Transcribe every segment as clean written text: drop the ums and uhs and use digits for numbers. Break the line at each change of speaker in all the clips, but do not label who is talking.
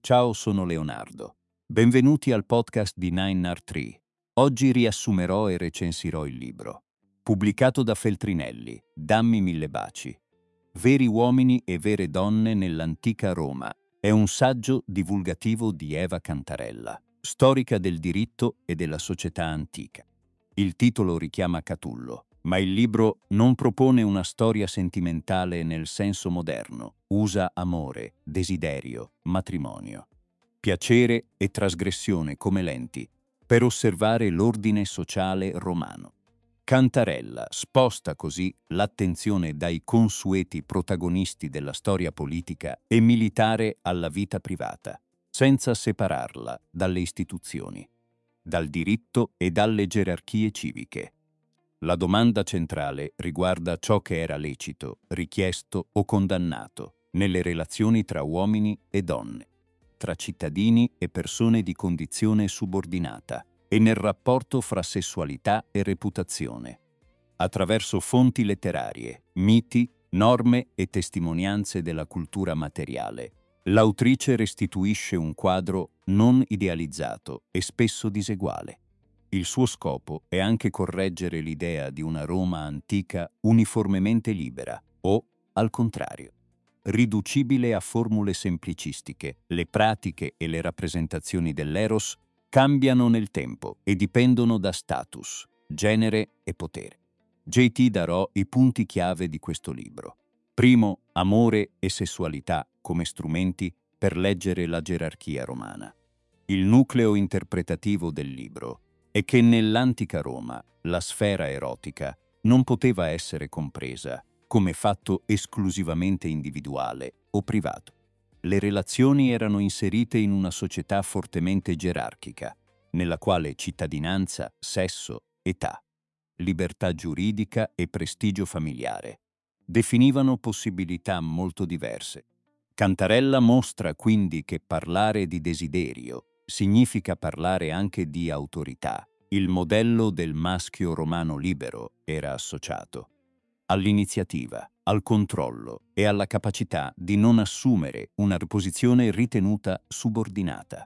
Ciao, sono Leonardo. Benvenuti al podcast di 9R3. Oggi riassumerò e recensirò il libro. Pubblicato da Feltrinelli, Dammi mille baci. Veri uomini e vere donne nell'antica Roma. È un saggio divulgativo di Eva Cantarella, storica del diritto e della società antica. Il titolo richiama Catullo, ma il libro non propone una storia sentimentale nel senso moderno. Usa amore, desiderio, matrimonio, piacere e trasgressione come lenti per osservare l'ordine sociale romano. Cantarella sposta così l'attenzione dai consueti protagonisti della storia politica e militare alla vita privata, senza separarla dalle istituzioni, dal diritto e dalle gerarchie civiche. La domanda centrale riguarda ciò che era lecito, richiesto o condannato nelle relazioni tra uomini e donne, tra cittadini e persone di condizione subordinata e nel rapporto fra sessualità e reputazione. Attraverso fonti letterarie, miti, norme e testimonianze della cultura materiale, l'autrice restituisce un quadro non idealizzato e spesso diseguale. Il suo scopo è anche correggere l'idea di una Roma antica uniformemente libera o, al contrario, riducibile a formule semplicistiche. Le pratiche e le rappresentazioni dell'eros cambiano nel tempo e dipendono da status, genere e potere. JT darò i punti chiave di questo libro. Primo, amore e sessualità come strumenti per leggere la gerarchia romana. Il nucleo interpretativo del libro è che nell'antica Roma la sfera erotica non poteva essere compresa come fatto esclusivamente individuale o privato. Le relazioni erano inserite in una società fortemente gerarchica, nella quale cittadinanza, sesso, età, libertà giuridica e prestigio familiare definivano possibilità molto diverse. Cantarella mostra quindi che parlare di desiderio significa parlare anche di autorità. Il modello del maschio romano libero era associato all'iniziativa, al controllo e alla capacità di non assumere una posizione ritenuta subordinata.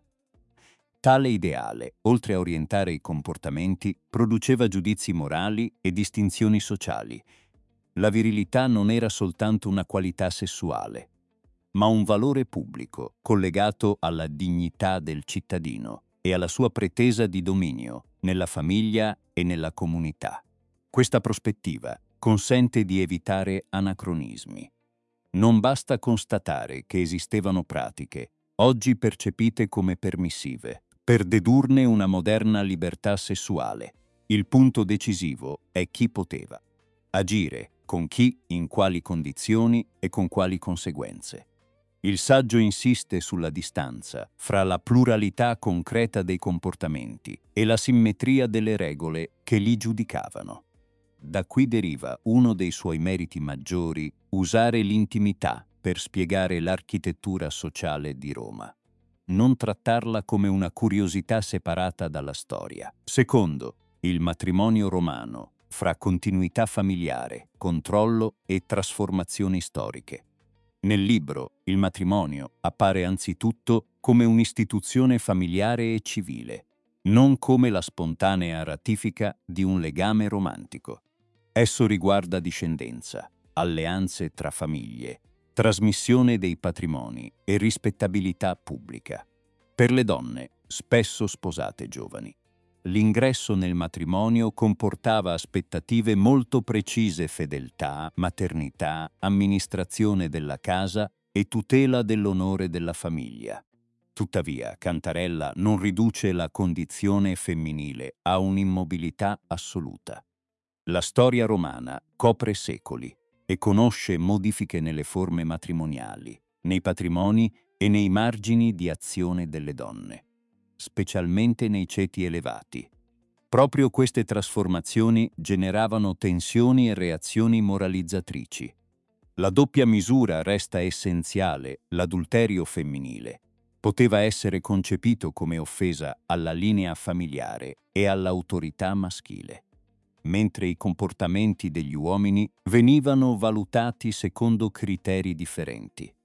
Tale ideale, oltre a orientare i comportamenti, produceva giudizi morali e distinzioni sociali. La virilità non era soltanto una qualità sessuale, ma un valore pubblico collegato alla dignità del cittadino e alla sua pretesa di dominio nella famiglia e nella comunità. Questa prospettiva consente di evitare anacronismi. Non basta constatare che esistevano pratiche, oggi percepite come permissive, per dedurne una moderna libertà sessuale. Il punto decisivo è chi poteva agire, con chi, in quali condizioni e con quali conseguenze. Il saggio insiste sulla distanza fra la pluralità concreta dei comportamenti e la simmetria delle regole che li giudicavano. Da qui deriva uno dei suoi meriti maggiori: usare l'intimità per spiegare l'architettura sociale di Roma. Non trattarla come una curiosità separata dalla storia. Secondo, il matrimonio romano, fra continuità familiare, controllo e trasformazioni storiche. Nel libro, il matrimonio appare anzitutto come un'istituzione familiare e civile, non come la spontanea ratifica di un legame romantico. Esso riguarda discendenza, alleanze tra famiglie, trasmissione dei patrimoni e rispettabilità pubblica. Per le donne, spesso sposate giovani, l'ingresso nel matrimonio comportava aspettative molto precise: fedeltà, maternità, amministrazione della casa e tutela dell'onore della famiglia. Tuttavia, Cantarella non riduce la condizione femminile a un'immobilità assoluta. La storia romana copre secoli e conosce modifiche nelle forme matrimoniali, nei patrimoni e nei margini di azione delle donne, specialmente nei ceti elevati. Proprio queste trasformazioni generavano tensioni e reazioni moralizzatrici. La doppia misura resta essenziale: l'adulterio femminile poteva essere concepito come offesa alla linea familiare e all'autorità maschile, mentre i comportamenti degli uomini venivano valutati secondo criteri differenti.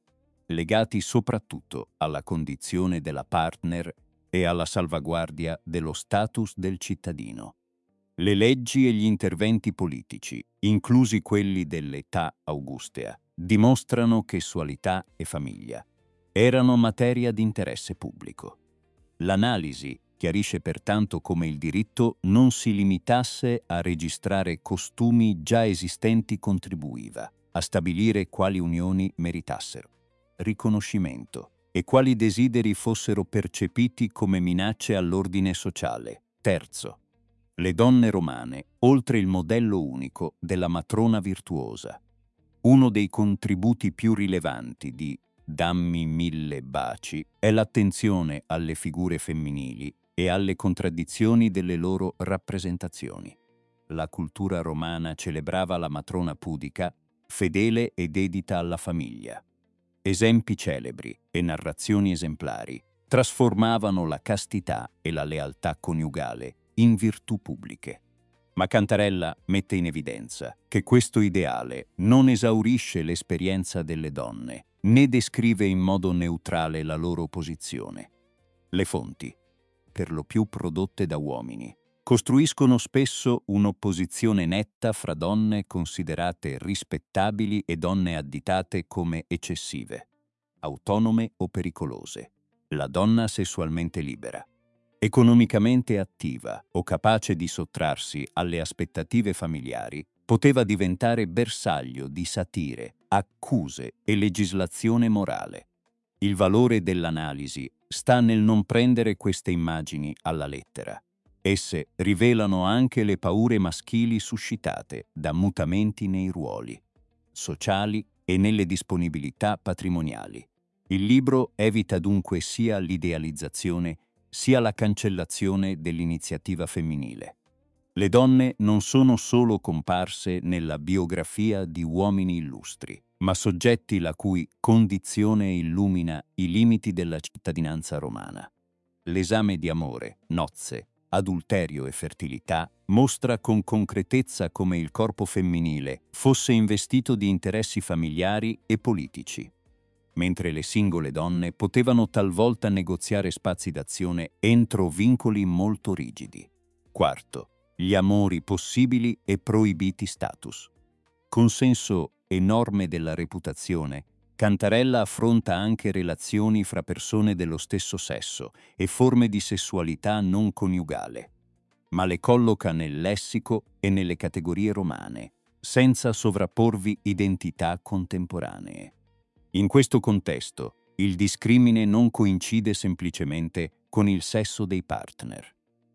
legati soprattutto alla condizione della partner e alla salvaguardia dello status del cittadino. Le leggi e gli interventi politici, inclusi quelli dell'età augustea, dimostrano che sessualità e famiglia erano materia di interesse pubblico. L'analisi chiarisce pertanto come il diritto non si limitasse a registrare costumi già esistenti, contribuiva a stabilire quali unioni meritassero riconoscimento e quali desideri fossero percepiti come minacce all'ordine sociale. Terzo, le donne romane, oltre il modello unico della matrona virtuosa. Uno dei contributi più rilevanti di Dammi mille baci è l'attenzione alle figure femminili e alle contraddizioni delle loro rappresentazioni. La cultura romana celebrava la matrona pudica, fedele e dedita alla famiglia. Esempi celebri e narrazioni esemplari trasformavano la castità e la lealtà coniugale in virtù pubbliche. Ma Cantarella mette in evidenza che questo ideale non esaurisce l'esperienza delle donne, né descrive in modo neutrale la loro posizione. Le fonti, per lo più prodotte da uomini, costruiscono spesso un'opposizione netta fra donne considerate rispettabili e donne additate come eccessive, autonome o pericolose. La donna sessualmente libera, economicamente attiva o capace di sottrarsi alle aspettative familiari, poteva diventare bersaglio di satire, accuse e legislazione morale. Il valore dell'analisi sta nel non prendere queste immagini alla lettera. Esse rivelano anche le paure maschili suscitate da mutamenti nei ruoli sociali e nelle disponibilità patrimoniali. Il libro evita dunque sia l'idealizzazione sia la cancellazione dell'iniziativa femminile. Le donne non sono solo comparse nella biografia di uomini illustri, ma soggetti la cui condizione illumina i limiti della cittadinanza romana. L'esame di amore, nozze, adulterio e fertilità mostra con concretezza come il corpo femminile fosse investito di interessi familiari e politici, mentre le singole donne potevano talvolta negoziare spazi d'azione entro vincoli molto rigidi. Quarto, gli amori possibili e proibiti status. Consenso e norme della reputazione, Cantarella affronta anche relazioni fra persone dello stesso sesso e forme di sessualità non coniugale, ma le colloca nel lessico e nelle categorie romane, senza sovrapporvi identità contemporanee. In questo contesto, il discrimine non coincide semplicemente con il sesso dei partner.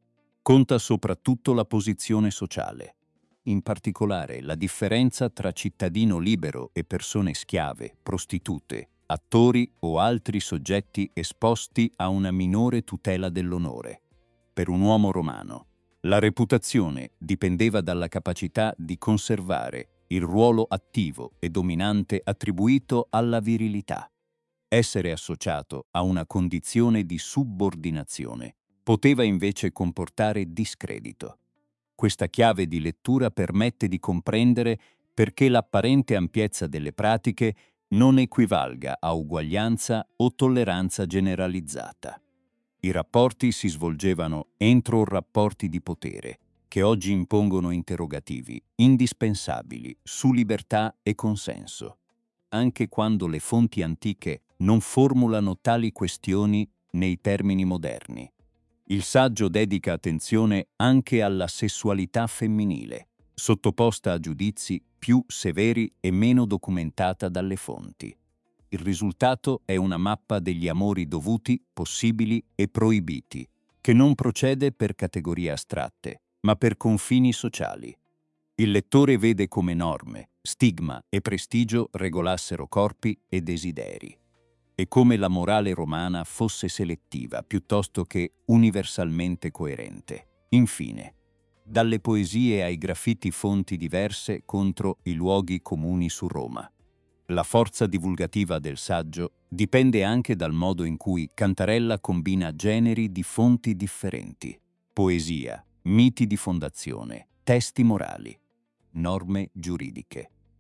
Conta soprattutto la posizione sociale, in particolare la differenza tra cittadino libero e persone schiave, prostitute, attori o altri soggetti esposti a una minore tutela dell'onore. Per un uomo romano, la reputazione dipendeva dalla capacità di conservare il ruolo attivo e dominante attribuito alla virilità. Essere associato a una condizione di subordinazione poteva invece comportare discredito. Questa chiave di lettura permette di comprendere perché l'apparente ampiezza delle pratiche non equivalga a uguaglianza o tolleranza generalizzata. I rapporti si svolgevano entro rapporti di potere, che oggi impongono interrogativi indispensabili su libertà e consenso, anche quando le fonti antiche non formulano tali questioni nei termini moderni. Il saggio dedica attenzione anche alla sessualità femminile, sottoposta a giudizi più severi e meno documentata dalle fonti. Il risultato è una mappa degli amori dovuti, possibili e proibiti, che non procede per categorie astratte, ma per confini sociali. Il lettore vede come norme, stigma e prestigio regolassero corpi e desideri, e come la morale romana fosse selettiva piuttosto che universalmente coerente. Infine, dalle poesie ai graffiti fonti diverse contro i luoghi comuni su Roma. La forza divulgativa del saggio dipende anche dal modo in cui Cantarella combina generi di fonti differenti: poesia, miti di fondazione, testi morali, norme giuridiche.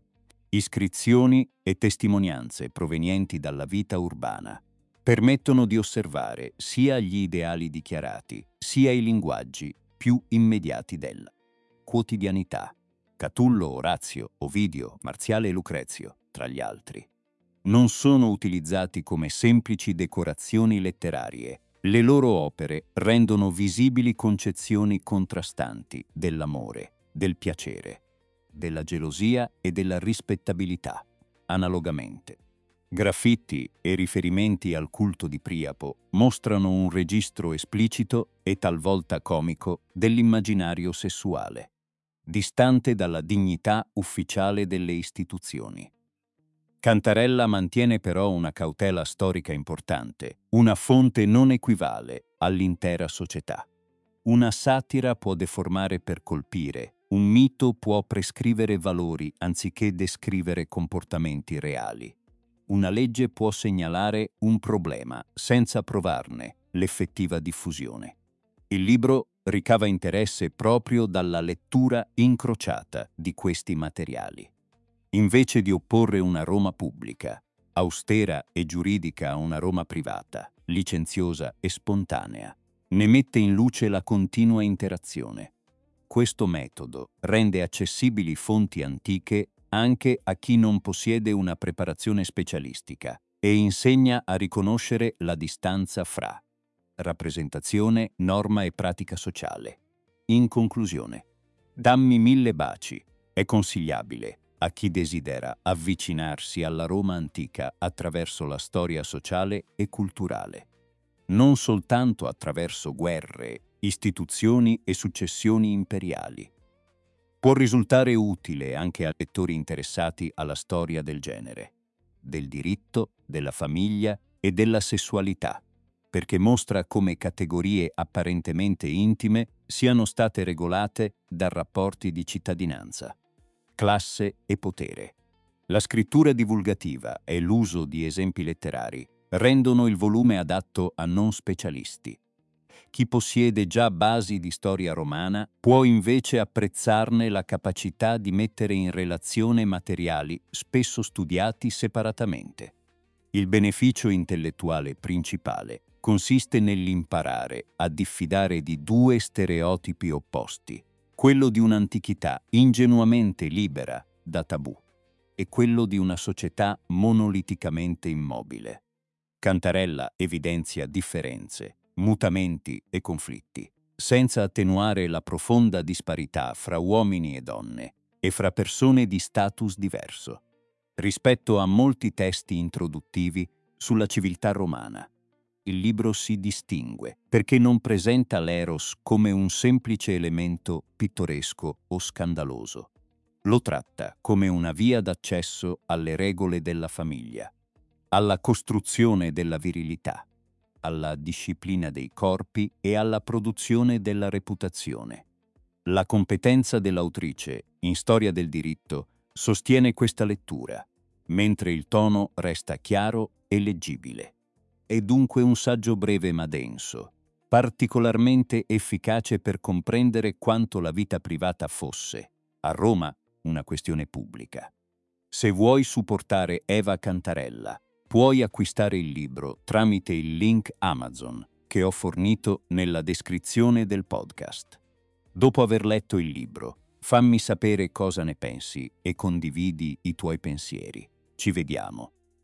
Iscrizioni e testimonianze provenienti dalla vita urbana permettono di osservare sia gli ideali dichiarati, sia i linguaggi più immediati della quotidianità. Catullo, Orazio, Ovidio, Marziale e Lucrezio, tra gli altri, non sono utilizzati come semplici decorazioni letterarie. Le loro opere rendono visibili concezioni contrastanti dell'amore, del piacere, della gelosia e della rispettabilità. Analogamente, graffiti e riferimenti al culto di Priapo mostrano un registro esplicito e talvolta comico dell'immaginario sessuale, distante dalla dignità ufficiale delle istituzioni. Cantarella mantiene però una cautela storica importante. Una fonte non equivale all'intera società. Una satira può deformare per colpire, un mito può prescrivere valori anziché descrivere comportamenti reali. Una legge può segnalare un problema senza provarne l'effettiva diffusione. Il libro ricava interesse proprio dalla lettura incrociata di questi materiali. Invece di opporre una Roma pubblica, austera e giuridica a una Roma privata, licenziosa e spontanea, ne mette in luce la continua interazione. Questo metodo rende accessibili fonti antiche anche a chi non possiede una preparazione specialistica e insegna a riconoscere la distanza fra rappresentazione, norma e pratica sociale. In conclusione, Dammi mille baci è consigliabile a chi desidera avvicinarsi alla Roma antica attraverso la storia sociale e culturale, non soltanto attraverso guerre, istituzioni e successioni imperiali. Può risultare utile anche a lettori interessati alla storia del genere, del diritto, della famiglia e della sessualità, perché mostra come categorie apparentemente intime siano state regolate da rapporti di cittadinanza, classe e potere. La scrittura divulgativa e l'uso di esempi letterari rendono il volume adatto a non specialisti. Chi possiede già basi di storia romana può invece apprezzarne la capacità di mettere in relazione materiali spesso studiati separatamente. Il beneficio intellettuale principale consiste nell'imparare a diffidare di due stereotipi opposti, quello di un'antichità ingenuamente libera da tabù e quello di una società monoliticamente immobile. Cantarella evidenzia differenze, mutamenti e conflitti, senza attenuare la profonda disparità fra uomini e donne e fra persone di status diverso, rispetto a molti testi introduttivi sulla civiltà romana. Il libro si distingue perché non presenta l'eros come un semplice elemento pittoresco o scandaloso. Lo tratta come una via d'accesso alle regole della famiglia, alla costruzione della virilità, alla disciplina dei corpi e alla produzione della reputazione. La competenza dell'autrice in storia del diritto sostiene questa lettura, mentre il tono resta chiaro e leggibile. È dunque un saggio breve ma denso, particolarmente efficace per comprendere quanto la vita privata fosse, a Roma, una questione pubblica. Se vuoi supportare Eva Cantarella, puoi acquistare il libro tramite il link Amazon che ho fornito nella descrizione del podcast. Dopo aver letto il libro, fammi sapere cosa ne pensi e condividi i tuoi pensieri. Ci vediamo